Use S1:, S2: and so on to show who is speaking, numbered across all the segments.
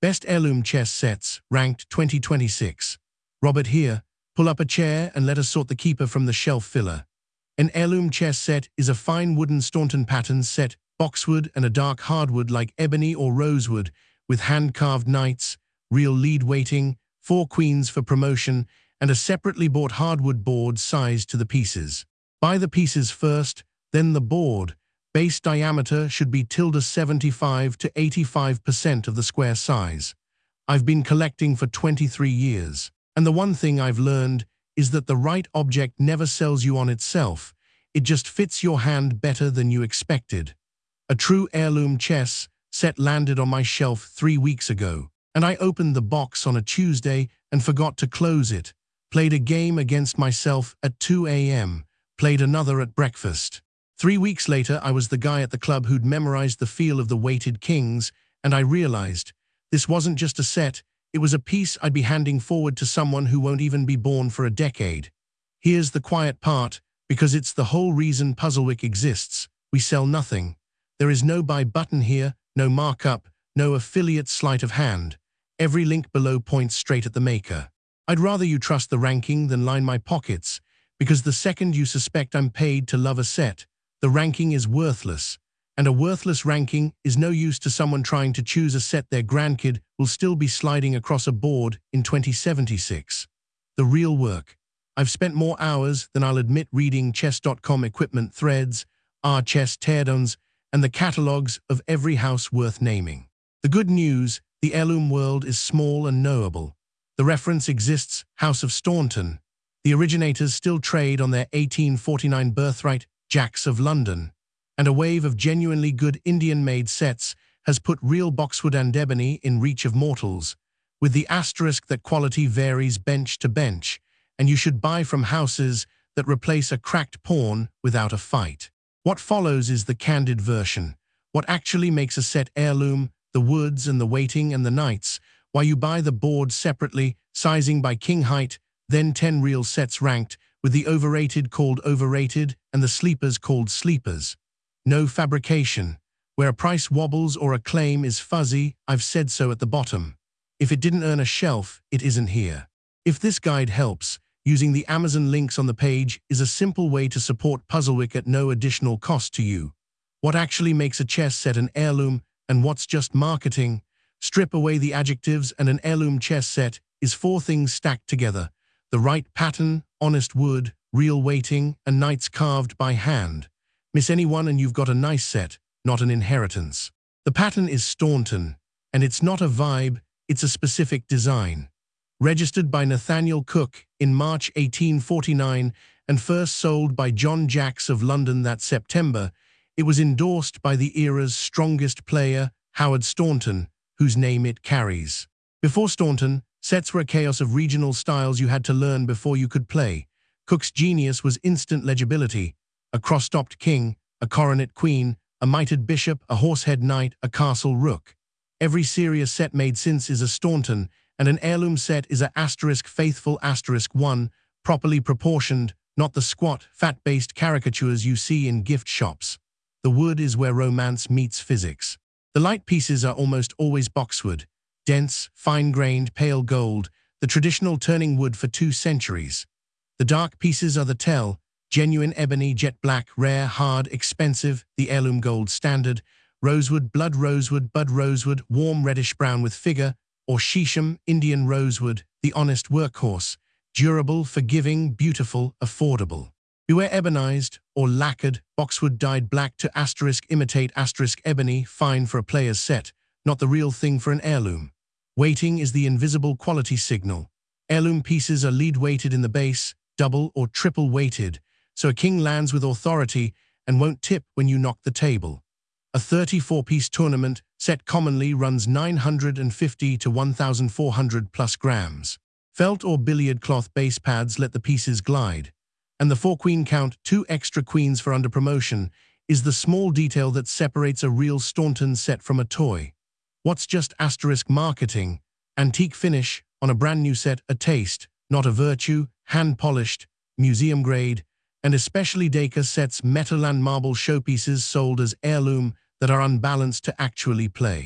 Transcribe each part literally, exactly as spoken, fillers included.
S1: Best Heirloom Chess Sets, ranked twenty twenty-six. Robert here. Pull up a chair and let us sort the keeper from the shelf filler. An heirloom chess set is a fine wooden Staunton pattern set, boxwood and a dark hardwood like ebony or rosewood, with hand-carved knights, real lead weighting, four queens for promotion, and a separately bought hardwood board sized to the pieces. Buy the pieces first, then the board. Base diameter should be tilde seventy-five to eighty-five percent of the square size. I've been collecting for twenty-three years, and the one thing I've learned is that the right object never sells you on itself. It just fits your hand better than you expected. A true heirloom chess set landed on my shelf three weeks ago, and I opened the box on a Tuesday and forgot to close it. Played a game against myself at two A M, played another at breakfast. Three weeks later, I was the guy at the club who'd memorized the feel of the weighted kings, and I realized this wasn't just a set, it was a piece I'd be handing forward to someone who won't even be born for a decade. Here's the quiet part, because it's the whole reason Puzzlewick exists. We sell nothing. There is no buy button here, no markup, no affiliate sleight of hand. Every link below points straight at the maker. I'd rather you trust the ranking than line my pockets, because the second you suspect I'm paid to love a set, the ranking is worthless, and a worthless ranking is no use to someone trying to choose a set their grandkid will still be sliding across a board in twenty seventy-six. The real work. I've spent more hours than I'll admit reading chess dot com equipment threads, our chess teardowns, and the catalogues of every house worth naming. The good news, the heirloom world is small and knowable. The reference exists, House of Staunton. The originators still trade on their eighteen forty-nine birthright, Jacks of London, and a wave of genuinely good Indian-made sets has put real boxwood and ebony in reach of mortals, with the asterisk that quality varies bench to bench, and you should buy from houses that replace a cracked pawn without a fight. What follows is the candid version, what actually makes a set heirloom, the woods and the weighting and the knights, while you buy the board separately, sizing by king height, then ten real sets ranked, with the overrated called overrated and the sleepers called sleepers. No fabrication. Where a price wobbles or a claim is fuzzy, I've said so at the bottom. If it didn't earn a shelf, it isn't here. If this guide helps, using the Amazon links on the page is a simple way to support Puzzlewick at no additional cost to you. What actually makes a chess set an heirloom and what's just marketing? Strip away the adjectives and an heirloom chess set is four things stacked together. The right pattern, honest wood, real weighting, and knights carved by hand. Miss anyone and you've got a nice set, not an inheritance. The pattern is Staunton, and it's not a vibe, it's a specific design. Registered by Nathaniel Cook in March eighteen forty-nine and first sold by John Jacks of London that September, it was endorsed by the era's strongest player, Howard Staunton, whose name it carries. Before Staunton, sets were a chaos of regional styles you had to learn before you could play. Cook's genius was instant legibility. A cross-topped king, a coronet queen, a mitred bishop, a horsehead knight, a castle rook. Every serious set made since is a Staunton, and an heirloom set is a asterisk faithful asterisk one, properly proportioned, not the squat, fat-based caricatures you see in gift shops. The wood is where romance meets physics. The light pieces are almost always boxwood, dense, fine-grained, pale gold, the traditional turning wood for two centuries. The dark pieces are the tell, genuine ebony, jet black, rare, hard, expensive, the heirloom gold standard, rosewood, blood rosewood, bud rosewood, warm reddish-brown with figure, or Shisham, Indian rosewood, the honest workhorse, durable, forgiving, beautiful, affordable. Beware ebonized, or lacquered, boxwood dyed black to asterisk imitate asterisk ebony, fine for a player's set, not the real thing for an heirloom. Weighting is the invisible quality signal. Heirloom pieces are lead-weighted in the base, double or triple-weighted, so a king lands with authority and won't tip when you knock the table. A thirty-four piece tournament set commonly runs nine hundred fifty to one thousand four hundred plus grams. Felt or billiard cloth base pads let the pieces glide. And the four-queen count, two extra queens for under promotion, is the small detail that separates a real Staunton set from a toy. What's just asterisk marketing? Antique finish, on a brand new set, a taste, not a virtue, hand-polished, museum-grade, and especially Dacre sets metal and marble showpieces sold as heirloom that are unbalanced to actually play.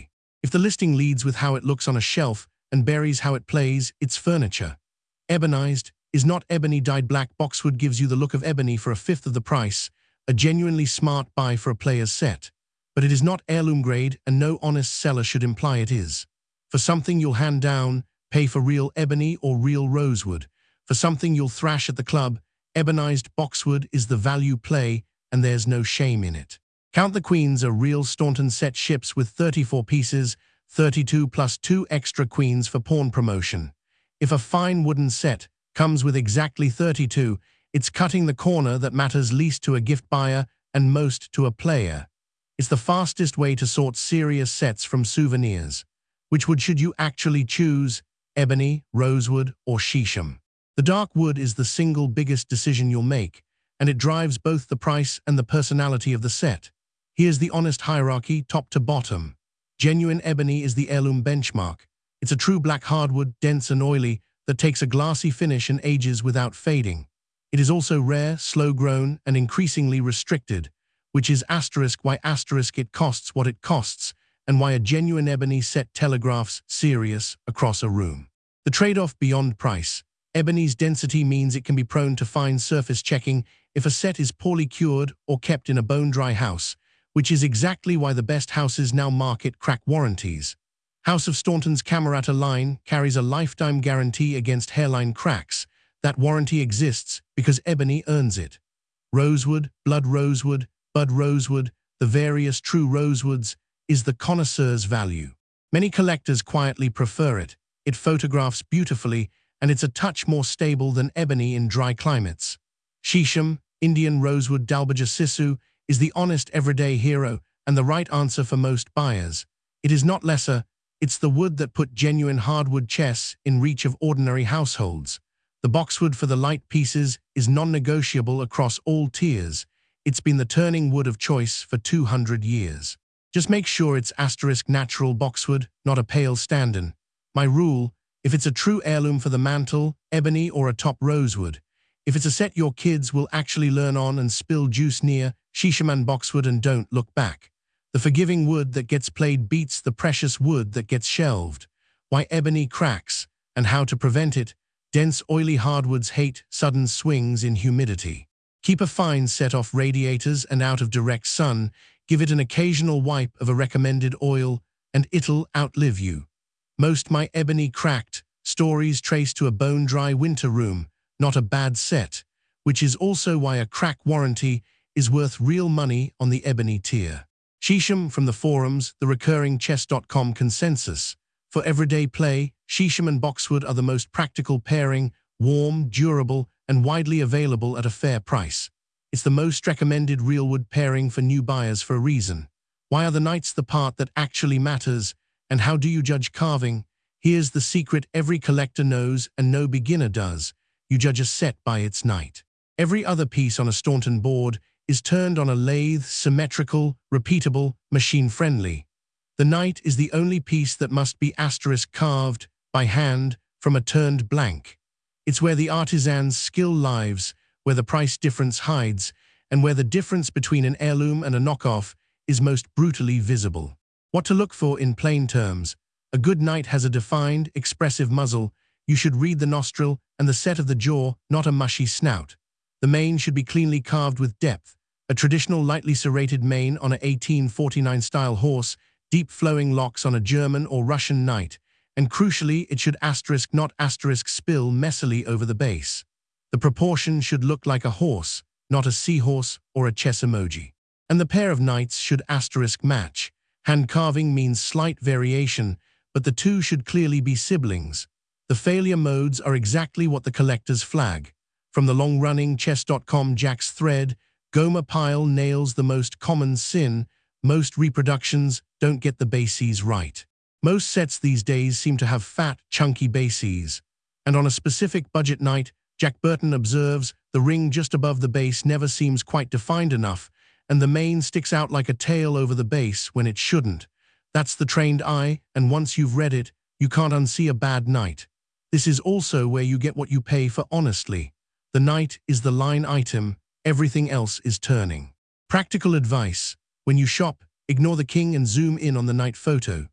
S1: If the listing leads with how it looks on a shelf and buries how it plays, it's furniture. Ebonized is not ebony dyed black. Boxwood gives you the look of ebony for a fifth of the price, a genuinely smart buy for a player's set. But it is not heirloom grade, and no honest seller should imply it is. For something you'll hand down, pay for real ebony or real rosewood. For something you'll thrash at the club, ebonized boxwood is the value play, and there's no shame in it. Count the Queens are real Staunton set ships with thirty-four pieces, thirty-two plus two extra queens for pawn promotion. If a fine wooden set comes with exactly thirty-two, it's cutting the corner that matters least to a gift buyer and most to a player. It's the fastest way to sort serious sets from souvenirs. Which wood should you actually choose, ebony, rosewood, or shisham? The dark wood is the single biggest decision you'll make, and it drives both the price and the personality of the set. Here's the honest hierarchy, top to bottom. Genuine ebony is the heirloom benchmark. It's a true black hardwood, dense and oily, that takes a glassy finish and ages without fading. It is also rare, slow-grown, and increasingly restricted, which is asterisk why asterisk it costs what it costs, and why a genuine ebony set telegraphs serious across a room. The trade-off beyond price. Ebony's density means it can be prone to fine surface checking if a set is poorly cured or kept in a bone-dry house, which is exactly why the best houses now market crack warranties. House of Staunton's Camerata line carries a lifetime guarantee against hairline cracks. That warranty exists because ebony earns it. Rosewood, blood rosewood, bud rosewood, the various true rosewoods, is the connoisseur's value. Many collectors quietly prefer it. It photographs beautifully, and it's a touch more stable than ebony in dry climates. Shisham, Indian rosewood Dalbergia Sissu, is the honest everyday hero and the right answer for most buyers. It is not lesser, it's the wood that put genuine hardwood chess in reach of ordinary households. The boxwood for the light pieces is non-negotiable across all tiers. It's been the turning wood of choice for two hundred years. Just make sure it's asterisk natural boxwood, not a pale stand-in. My rule, if it's a true heirloom for the mantle, ebony or a top rosewood. If it's a set your kids will actually learn on and spill juice near, shisham and boxwood, and don't look back. The forgiving wood that gets played beats the precious wood that gets shelved. Why ebony cracks, and how to prevent it. Dense oily hardwoods hate sudden swings in humidity. Keep a fine set off radiators and out of direct sun, give it an occasional wipe of a recommended oil, and it'll outlive you. Most my ebony cracked stories trace to a bone-dry winter room, not a bad set, which is also why a crack warranty is worth real money on the ebony tier. Shisham from the forums, the recurring chess dot com consensus. For everyday play, shisham and boxwood are the most practical pairing, warm, durable, and widely available at a fair price. It's the most recommended real wood pairing for new buyers for a reason. Why are the knights the part that actually matters, and how do you judge carving? Here's the secret every collector knows and no beginner does. You judge a set by its knight. Every other piece on a Staunton board is turned on a lathe, symmetrical, repeatable, machine-friendly. The knight is the only piece that must be asterisk carved by hand from a turned blank. It's where the artisan's skill lives, where the price difference hides, and where the difference between an heirloom and a knockoff is most brutally visible. What to look for in plain terms. A good knight has a defined, expressive muzzle. You should read the nostril and the set of the jaw, not a mushy snout. The mane should be cleanly carved with depth. A traditional lightly serrated mane on an eighteen forty-nine style horse, deep flowing locks on a German or Russian knight, and crucially it should asterisk not asterisk spill messily over the base. The proportion should look like a horse, not a seahorse or a chess emoji. And the pair of knights should asterisk match. Hand carving means slight variation, but the two should clearly be siblings. The failure modes are exactly what the collectors flag. From the long-running chess dot com Jack's thread, Gomer Pyle nails the most common sin. Most reproductions don't get the bases right. Most sets these days seem to have fat, chunky bases. And on a specific budget night, Jack Burton observes, the ring just above the base never seems quite defined enough, and the mane sticks out like a tail over the base when it shouldn't. That's the trained eye, and once you've read it, you can't unsee a bad knight. This is also where you get what you pay for honestly. The knight is the line item, everything else is turning. Practical advice. When you shop, ignore the king and zoom in on the knight photo.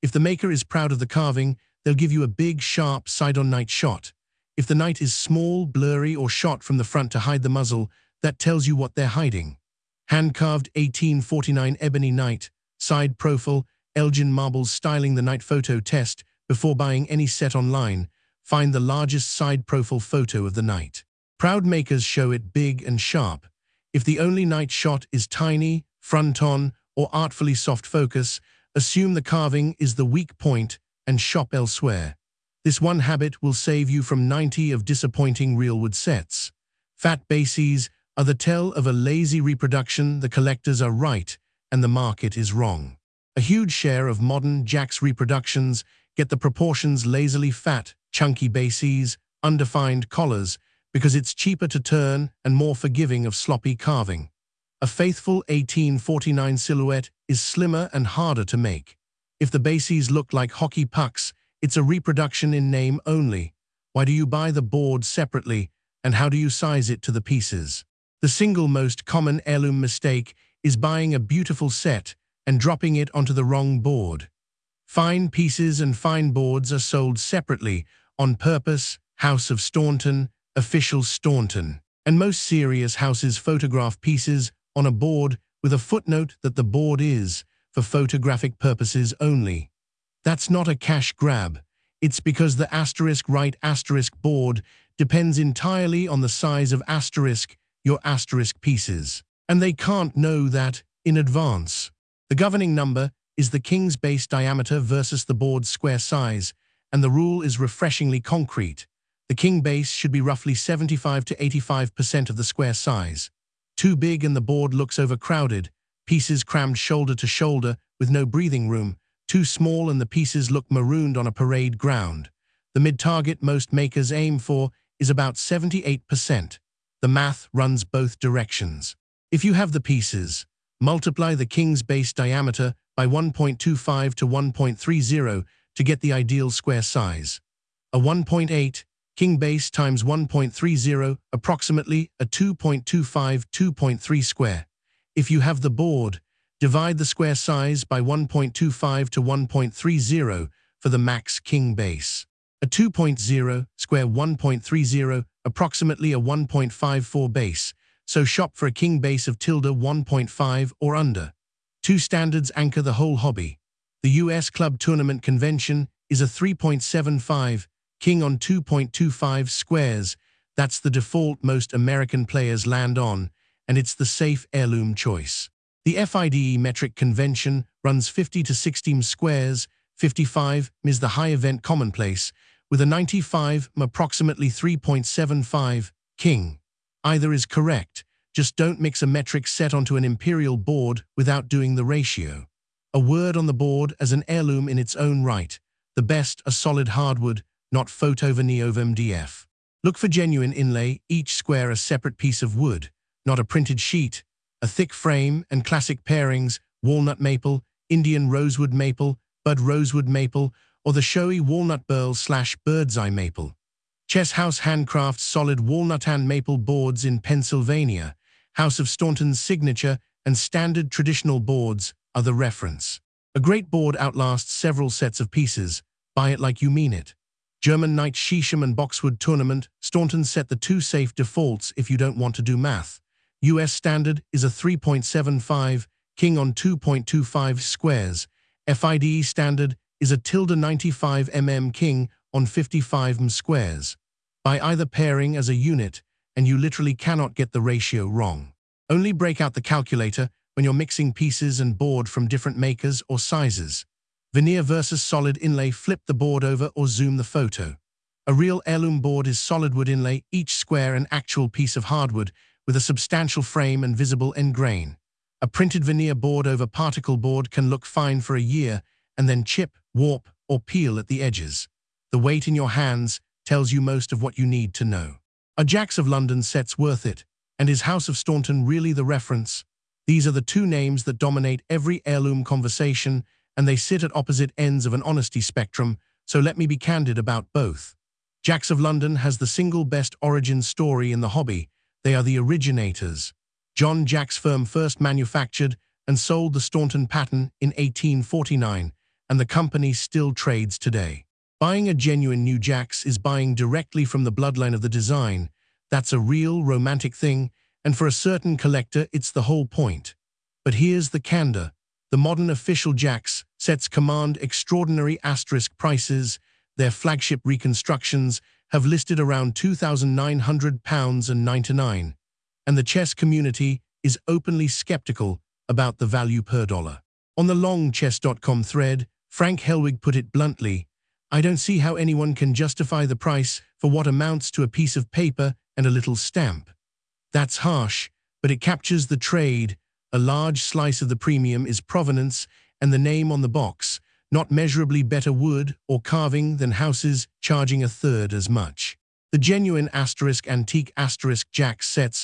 S1: If the maker is proud of the carving, they'll give you a big, sharp, side-on knight shot. If the knight is small, blurry, or shot from the front to hide the muzzle, that tells you what they're hiding. Hand-carved eighteen forty-nine ebony knight, side profile, Elgin marbles styling the knight photo test before buying any set online. Find the largest side profile photo of the knight. Proud makers show it big and sharp. If the only knight shot is tiny, front-on, or artfully soft focus, assume the carving is the weak point and shop elsewhere. This one habit will save you from ninety of disappointing realwood sets. Fat bases are the tell of a lazy reproduction. The collectors are right and the market is wrong. A huge share of modern Jack's reproductions get the proportions lazily fat, chunky bases, undefined collars, because it's cheaper to turn and more forgiving of sloppy carving. A faithful eighteen forty-nine silhouette is slimmer and harder to make. If the bases look like hockey pucks, it's a reproduction in name only. Why do you buy the board separately, and how do you size it to the pieces? The single most common heirloom mistake is buying a beautiful set and dropping it onto the wrong board. Fine pieces and fine boards are sold separately, on purpose. House of Staunton, official Staunton, and most serious houses photograph pieces on a board with a footnote that the board is for photographic purposes only. That's not a cash grab. It's because the asterisk right asterisk board depends entirely on the size of asterisk your asterisk pieces, and they can't know that in advance. The governing number is the king's base diameter versus the board's square size, and the rule is refreshingly concrete. The king base should be roughly seventy-five to eighty-five percent of the square size. Too big and the board looks overcrowded, pieces crammed shoulder to shoulder with no breathing room. Too small and the pieces look marooned on a parade ground. The mid-target most makers aim for is about seventy-eight percent. The math runs both directions. If you have the pieces, multiply the king's base diameter by one point two five to one point three zero to get the ideal square size. A one point eight king base times one point three zero, approximately a two point two five to two point three square. If you have the board, divide the square size by one point two five to one point three zero for the max king base. A two point zero square one point three zero, approximately a one point five four base, so shop for a king base of tilde one point five or under. Two standards anchor the whole hobby. The U S Club Tournament Convention is a three point seven five king on two point two five squares. That's the default most American players land on, and it's the safe heirloom choice. The F I D E metric convention runs fifty to sixty squares. fifty-five is the high event commonplace, with a ninety-five approximately three point seven five king. Either is correct, just don't mix a metric set onto an imperial board without doing the ratio. A word on the board as an heirloom in its own right. The best are solid hardwood, not photo veneer over M D F. Look for genuine inlay, each square a separate piece of wood, not a printed sheet. A thick frame and classic pairings, walnut maple, Indian rosewood maple, bud rosewood maple, or the showy walnut burl slash bird's eye maple. Chess House handcrafts solid walnut and maple boards in Pennsylvania. House of Staunton's signature and standard traditional boards are the reference. A great board outlasts several sets of pieces. Buy it like you mean it. German Knight Shisham and Boxwood Tournament, Staunton set the two safe defaults if you don't want to do math. U S standard is a three point seven five king on two point two five squares. F I D E standard is a tilde ninety-five millimeter king on fifty-five millimeter squares. Buy either pairing as a unit, and you literally cannot get the ratio wrong. Only break out the calculator when you're mixing pieces and board from different makers or sizes. Veneer versus solid inlay, flip the board over or zoom the photo. A real heirloom board is solid wood inlay, each square an actual piece of hardwood with a substantial frame and visible end grain. A printed veneer board over particle board can look fine for a year and then chip, warp, or peel at the edges. The weight in your hands tells you most of what you need to know. Are Jacks of London sets worth it? And is House of Staunton really the reference? These are the two names that dominate every heirloom conversation, and they sit at opposite ends of an honesty spectrum, so let me be candid about both. Jacks of London has the single best origin story in the hobby. They are the originators. John Jack's firm first manufactured and sold the Staunton pattern in eighteen forty-nine, and the company still trades today. Buying a genuine new jacks is buying directly from the bloodline of the design. That's a real romantic thing, and for a certain collector it's the whole point. But here's the candor. The modern official jacks sets command extraordinary asterisk prices. Their flagship reconstructions have listed around two thousand nine hundred pounds and ninety-nine, and the chess community is openly skeptical about the value per dollar. On the long chess dot com thread, Frank Helwig put it bluntly, "I don't see how anyone can justify the price for what amounts to a piece of paper and a little stamp." That's harsh, but it captures the trade. A large slice of the premium is provenance and the name on the box, not measurably better wood or carving than houses charging a third as much. The genuine asterisk antique asterisk jack sets,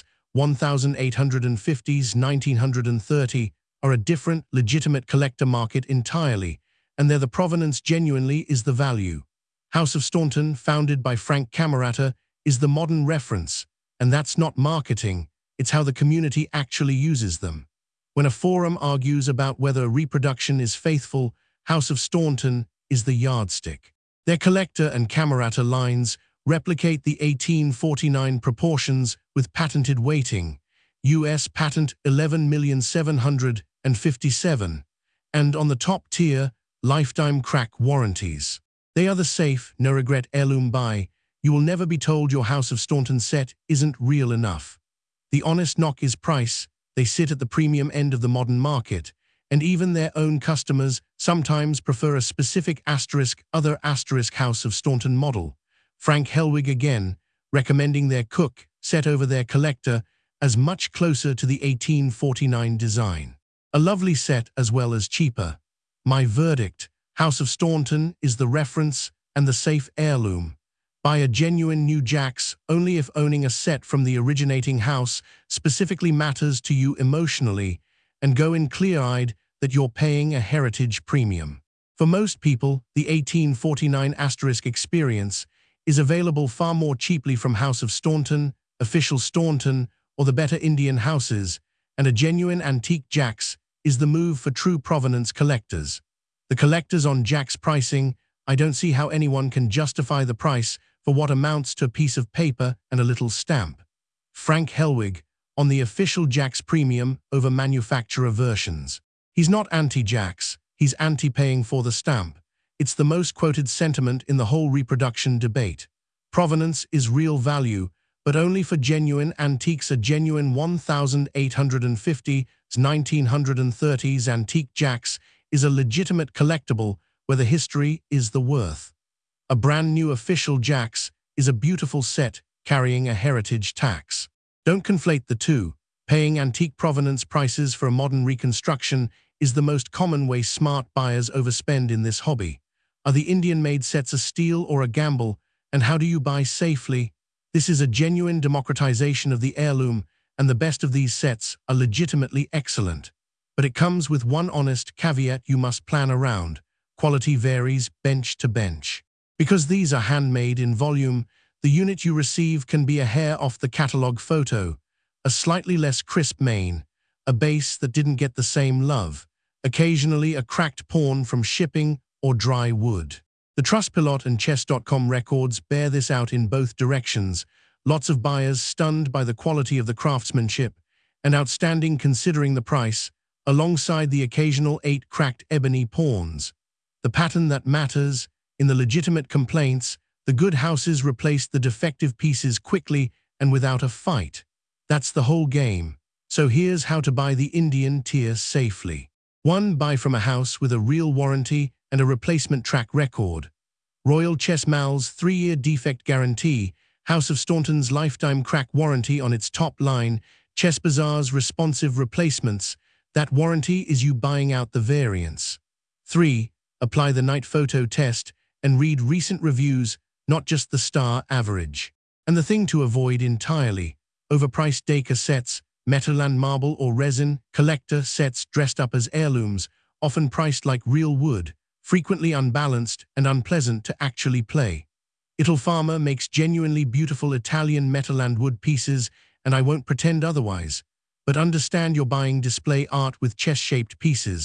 S1: eighteen fifties to nineteen thirty, are a different, legitimate collector market entirely, and there the provenance genuinely is the value. House of Staunton, founded by Frank Camerata, is the modern reference, and that's not marketing, it's how the community actually uses them. When a forum argues about whether a reproduction is faithful, House of Staunton is the yardstick. Their collector and Camerata lines replicate the eighteen forty-nine proportions with patented weighting, U S patent eleven million seven hundred fifty-seven, and on the top tier, lifetime crack warranties. They are the safe, no-regret heirloom buy. You will never be told your House of Staunton set isn't real enough. The honest knock is price. They sit at the premium end of the modern market, and even their own customers sometimes prefer a specific asterisk other asterisk House of Staunton model. Frank Helwig again, recommending their Cook set over their collector as much closer to the eighteen forty-nine design. A lovely set as well as cheaper. My verdict, House of Staunton is the reference and the safe heirloom. Buy a genuine new jacks only if owning a set from the originating house specifically matters to you emotionally, and go in clear-eyed that you're paying a heritage premium. For most people, the eighteen forty-nine asterisk experience is available far more cheaply from House of Staunton, Official Staunton, or the better Indian houses, and a genuine antique jacks is the move for true provenance collectors. The collectors on jacks pricing, I don't see how anyone can justify the price for what amounts to a piece of paper and a little stamp. Frank Helwig, on the official jacks premium over manufacturer versions. He's not anti-jacks, he's anti-paying for the stamp. It's the most quoted sentiment in the whole reproduction debate. Provenance is real value, but only for genuine antiques. A genuine eighteen fifty to nineteen thirties antique jacks is a legitimate collectible where the history is the worth. A brand new official jacks is a beautiful set carrying a heritage tax. Don't conflate the two. Paying antique provenance prices for a modern reconstruction is the most common way smart buyers overspend in this hobby. Are the Indian-made sets a steal or a gamble, and how do you buy safely? This is a genuine democratization of the heirloom, and the best of these sets are legitimately excellent. But it comes with one honest caveat you must plan around. Quality varies bench to bench. Because these are handmade in volume, the unit you receive can be a hair off the catalog photo, a slightly less crisp mane, a base that didn't get the same love, occasionally a cracked pawn from shipping or dry wood. The Trustpilot and Chess dot com records bear this out in both directions. Lots of buyers stunned by the quality of the craftsmanship, and outstanding considering the price, alongside the occasional eight cracked ebony pawns. The pattern that matters. In the legitimate complaints, the good houses replaced the defective pieces quickly and without a fight. That's the whole game. So here's how to buy the Indian tier safely. one Buy from a house with a real warranty and a replacement track record. Royal Chess Mal's three-year defect guarantee, House of Staunton's lifetime crack warranty on its top line, Chess Bazaar's responsive replacements. That warranty is you buying out the variants. three Apply the night photo test and read recent reviews, not just the star average. And the thing to avoid entirely, overpriced Dacre sets, metal and marble or resin, collector sets dressed up as heirlooms, often priced like real wood, frequently unbalanced and unpleasant to actually play. Italfarma makes genuinely beautiful Italian metal and wood pieces, and I won't pretend otherwise. But understand you're buying display art with chess-shaped pieces,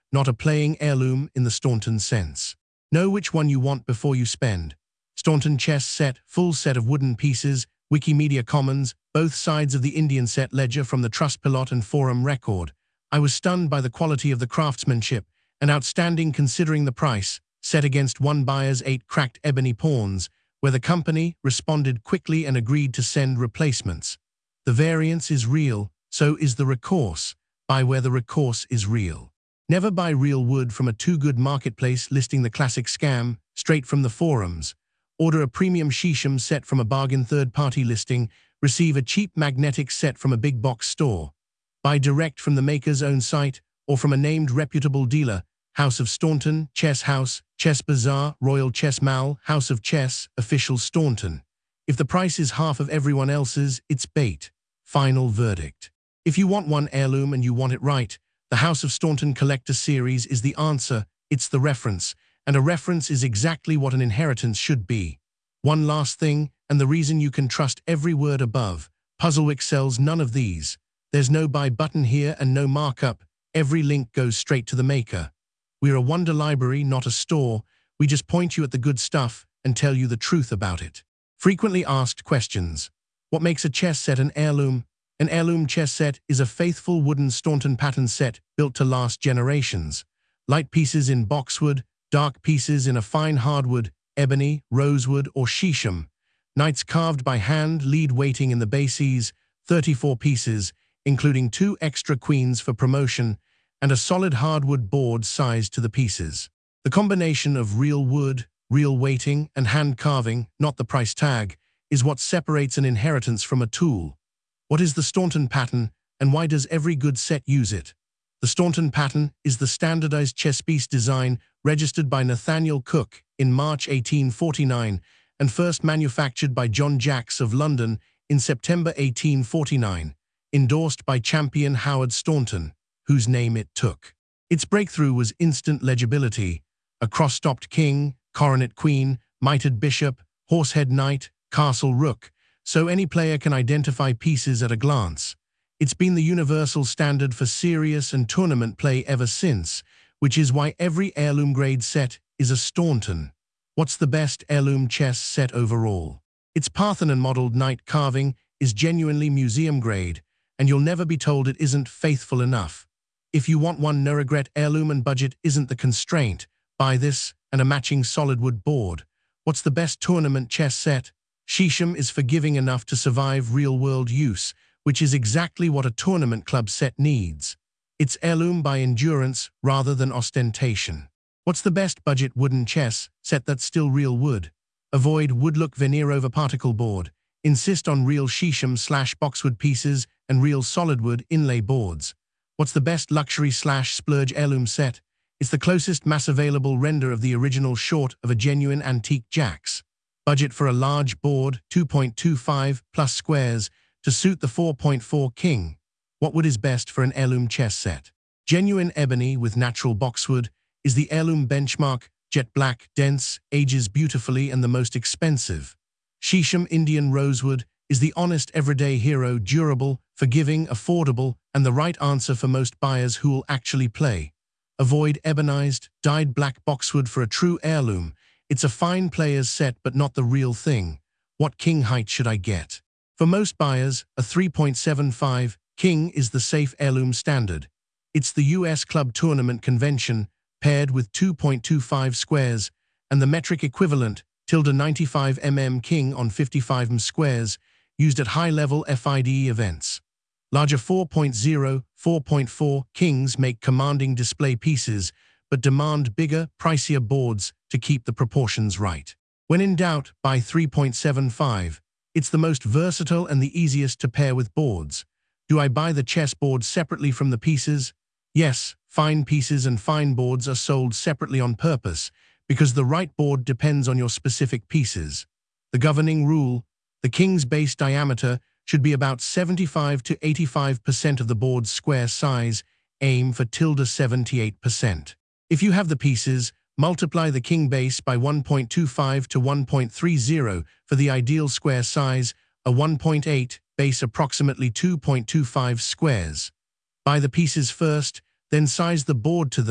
S1: not a playing heirloom in the Staunton sense. Know which one you want before you spend. Staunton chess set, full set of wooden pieces, Wikimedia Commons, both sides of the Indian set ledger from the Trustpilot and Forum record. I was stunned by the quality of the craftsmanship, and outstanding considering the price, set against one buyer's eight cracked ebony pawns, where the company responded quickly and agreed to send replacements. The variance is real, so is the recourse. Buy where the recourse is real. Never buy real wood from a too-good marketplace listing the classic scam, straight from the forums. Order a premium Shisham set from a bargain third-party listing, receive a cheap magnetic set from a big box store. Buy direct from the maker's own site or from a named reputable dealer, House of Staunton, Chess House, Chess Bazaar, Royal Chess Mall, House of Chess, Official Staunton. If the price is half of everyone else's, it's bait. Final verdict. If you want one heirloom and you want it right, the House of Staunton Collector Series is the answer, it's the reference, and a reference is exactly what an inheritance should be. One last thing, and the reason you can trust every word above, Puzzlewick sells none of these. There's no buy button here and no markup, every link goes straight to the maker. We're a wonder library, not a store. We just point you at the good stuff and tell you the truth about it. Frequently asked questions. What makes a chess set an heirloom? An heirloom chess set is a faithful wooden Staunton pattern set built to last generations. Light pieces in boxwood, dark pieces in a fine hardwood, ebony, rosewood, or shisham. Knights carved by hand, lead waiting in the bases, thirty-four pieces, including two extra queens for promotion, and a solid hardwood board sized to the pieces. The combination of real wood, real weighting, and hand carving, not the price tag, is what separates an inheritance from a tool. What is the Staunton pattern, and why does every good set use it? The Staunton pattern is the standardized chesspiece design registered by Nathaniel Cook in March eighteen forty-nine and first manufactured by John Jacks of London in September eighteen forty-nine, endorsed by champion Howard Staunton, whose name it took. Its breakthrough was instant legibility: a cross-stopped king, coronet queen, mitred bishop, horsehead knight, castle rook, so any player can identify pieces at a glance. It's been the universal standard for serious and tournament play ever since, which is why every heirloom-grade set is a Staunton. What's the best heirloom chess set overall? Its Parthenon-modeled knight carving is genuinely museum-grade, and you'll never be told it isn't faithful enough. If you want one, no regret heirloom and budget isn't the constraint. Buy this and a matching solid wood board. What's the best tournament chess set? Shisham is forgiving enough to survive real-world use, which is exactly what a tournament club set needs. It's heirloom by endurance rather than ostentation. What's the best budget wooden chess set that's still real wood? Avoid wood-look veneer over particle board. Insist on real Shisham slash boxwood pieces and real solid wood inlay boards. What's the best luxury slash splurge heirloom set? It's the closest mass-available render of the original short of a genuine antique Jacks. Budget for a large board, two point two five plus squares, to suit the four point four king. What wood is best for an heirloom chess set? Genuine ebony with natural boxwood is the heirloom benchmark, jet black, dense, ages beautifully, and the most expensive. Shisham Indian rosewood is the honest everyday hero, durable, forgiving, affordable, and the right answer for most buyers who will actually play. Avoid ebonized, dyed black boxwood for a true heirloom. It's a fine player's set but not the real thing. What king height should I get? For most buyers, a three point seven five king is the safe heirloom standard. It's the U S Club Tournament convention, paired with two point two five squares, and the metric equivalent, tilde ninety-five millimeter king on fifty-five millimeter squares, used at high-level F I D E events. Larger four point zero, four point four kings make commanding display pieces, but demand bigger, pricier boards to keep the proportions right. When in doubt, buy three point seven five. It's the most versatile and the easiest to pair with boards. Do I buy the chessboard separately from the pieces? Yes, fine pieces and fine boards are sold separately on purpose, because the right board depends on your specific pieces. The governing rule: the king's base diameter should be about seventy-five to eighty-five percent of the board's square size. Aim for tilde seventy-eight percent. If you have the pieces, multiply the king base by one point two five to one point three zero for the ideal square size, a one point eight, base approximately two point two five squares. Buy the pieces first, then size the board to them,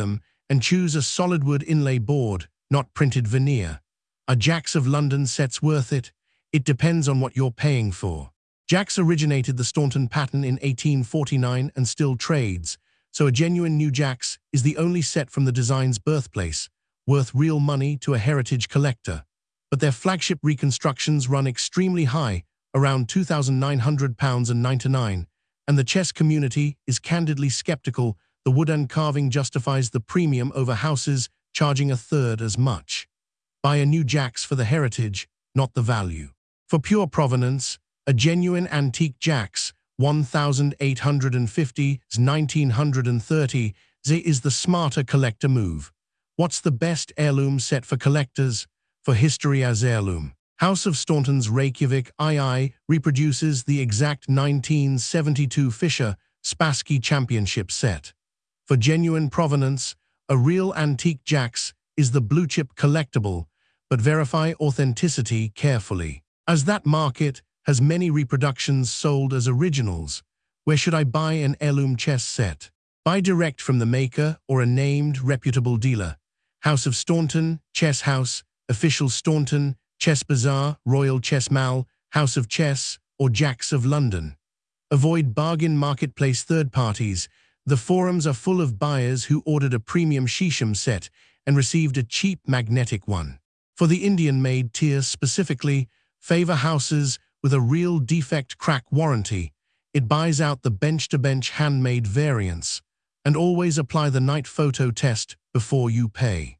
S1: and choose a solid wood inlay board, not printed veneer. Are Jacks of London sets worth it? It depends on what you're paying for. Jacks originated the Staunton pattern in eighteen forty-nine and still trades, so a genuine new Jacks is the only set from the design's birthplace, worth real money to a heritage collector. But their flagship reconstructions run extremely high, around two thousand nine hundred pounds and ninety-nine, and the chess community is candidly skeptical the wood and carving justifies the premium over houses charging a third as much. Buy a new Jacks for the heritage, not the value. For pure provenance, a genuine antique Jacks, eighteen fifty to nineteen thirty, is the smarter collector move. What's the best heirloom set for collectors? For history as heirloom. House of Staunton's Reykjavik two I reproduces the exact nineteen seventy-two Fischer Spassky Championship set. For genuine provenance, a real antique Jacks is the blue-chip collectible, but verify authenticity carefully. As that market has many reproductions sold as originals, where should I buy an heirloom chess set? Buy direct from the maker or a named, reputable dealer. House of Staunton, Chess House, Official Staunton, Chess Bazaar, Royal Chess Mall, House of Chess, or Jacks of London. Avoid bargain marketplace third parties. The forums are full of buyers who ordered a premium Shisham set and received a cheap magnetic one. For the Indian-made tier specifically, favor houses with a real defect crack warranty. It buys out the bench-to-bench handmade variants. And always apply the night photo test before you pay.